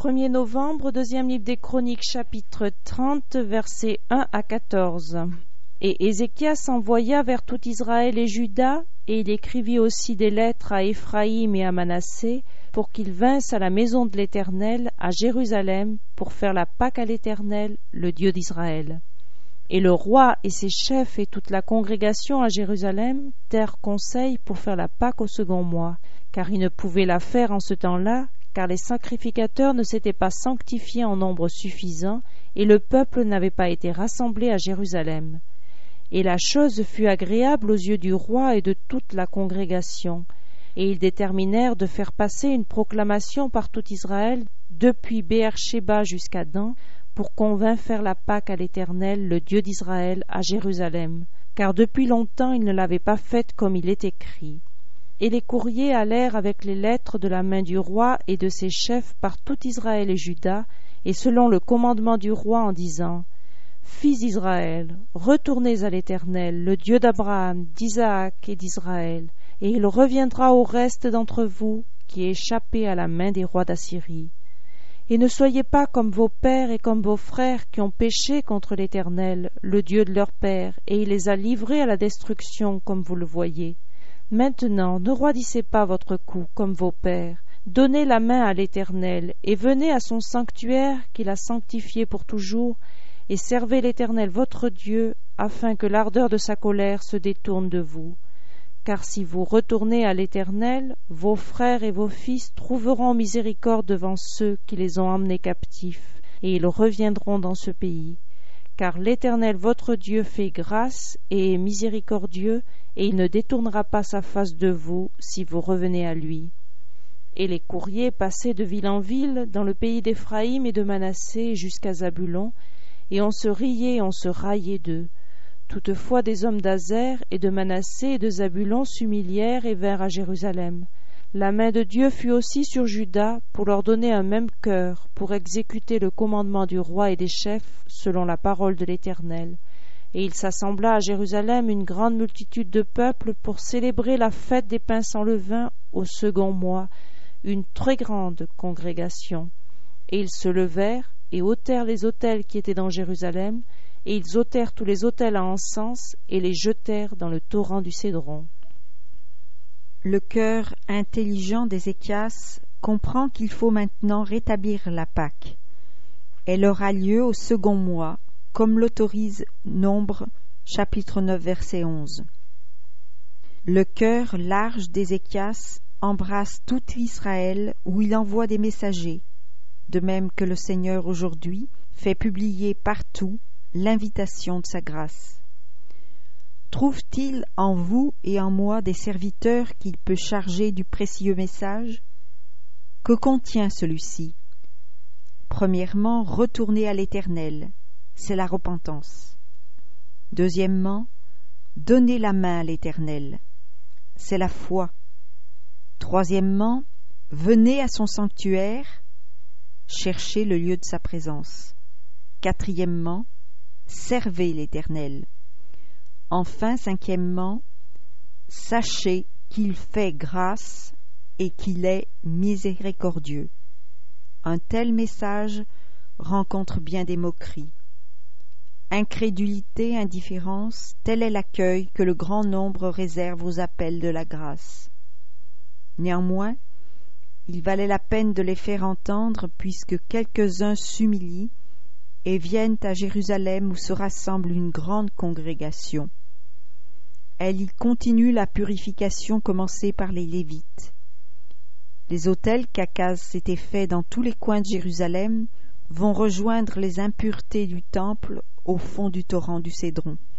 1er novembre, deuxième livre des Chroniques, chapitre 30, versets 1 à 14. Et Ézéchias envoya vers tout Israël et Juda, et il écrivit aussi des lettres à Éphraïm et à Manassé, pour qu'ils vinssent à la maison de l'Éternel, à Jérusalem, pour faire la Pâque à l'Éternel, le Dieu d'Israël. Et le roi et ses chefs et toute la congrégation à Jérusalem tinrent conseil pour faire la Pâque au second mois, car ils ne pouvaient la faire en ce temps-là, car les sacrificateurs ne s'étaient pas sanctifiés en nombre suffisant, et le peuple n'avait pas été rassemblé à Jérusalem. Et la chose fut agréable aux yeux du roi et de toute la congrégation, et ils déterminèrent de faire passer une proclamation par tout Israël, depuis Béer-Shéba jusqu'à Dan, pour qu'on vînt faire la Pâque à l'Éternel, le Dieu d'Israël, à Jérusalem, car depuis longtemps ils ne l'avaient pas faite comme il est écrit. Et les courriers allèrent avec les lettres de la main du roi et de ses chefs par tout Israël et Juda, et selon le commandement du roi en disant: Fils d'Israël, retournez à l'Éternel, le Dieu d'Abraham, d'Isaac et d'Israël, et il reviendra au reste d'entre vous qui est échappé à la main des rois d'Assyrie. Et ne soyez pas comme vos pères et comme vos frères qui ont péché contre l'Éternel, le Dieu de leur père, et il les a livrés à la destruction, comme vous le voyez. Maintenant, ne roidissez pas votre cou comme vos pères. Donnez la main à l'Éternel, et venez à son sanctuaire qu'il a sanctifié pour toujours, et servez l'Éternel votre Dieu, afin que l'ardeur de sa colère se détourne de vous. Car si vous retournez à l'Éternel, vos frères et vos fils trouveront miséricorde devant ceux qui les ont emmenés captifs, et ils reviendront dans ce pays. Car l'Éternel votre Dieu fait grâce et est miséricordieux, et il ne détournera pas sa face de vous si vous revenez à lui. Et les courriers passaient de ville en ville dans le pays d'Éphraïm et de Manassé jusqu'à Zabulon, et on se riait et on se raillait d'eux. Toutefois des hommes d'Azer et de Manassé et de Zabulon s'humilièrent et vinrent à Jérusalem. La main de Dieu fut aussi sur Juda pour leur donner un même cœur, pour exécuter le commandement du roi et des chefs selon la parole de l'Éternel. Et il s'assembla à Jérusalem une grande multitude de peuple pour célébrer la fête des pains sans levain au second mois, une très grande congrégation. Et ils se levèrent et ôtèrent les autels qui étaient dans Jérusalem, et ils ôtèrent tous les autels à encens et les jetèrent dans le torrent du Cédron. Le cœur intelligent d'Ézéchias comprend qu'il faut maintenant rétablir la Pâque. Elle aura lieu au second mois, comme l'autorise Nombre, chapitre 9, verset 11. Le cœur large d'Ézéchias embrasse tout Israël où il envoie des messagers, de même que le Seigneur aujourd'hui fait publier partout l'invitation de sa grâce. Trouve-t-il en vous et en moi des serviteurs qu'il peut charger du précieux message? Que contient celui-ci? Premièrement, retourner à l'Éternel, c'est la repentance. Deuxièmement, donner la main à l'Éternel, c'est la foi. Troisièmement, venez à son sanctuaire, cherchez le lieu de sa présence. Quatrièmement, servez l'Éternel. Enfin, cinquièmement, sachez qu'il fait grâce et qu'il est miséricordieux. Un tel message rencontre bien des moqueries. Incrédulité, indifférence, tel est l'accueil que le grand nombre réserve aux appels de la grâce. Néanmoins, il valait la peine de les faire entendre, puisque quelques-uns s'humilient et viennent à Jérusalem où se rassemble une grande congrégation. Elle y continue la purification commencée par les Lévites. Les autels qu'Akaz s'était faits dans tous les coins de Jérusalem vont rejoindre les impuretés du temple au fond du torrent du Cédron.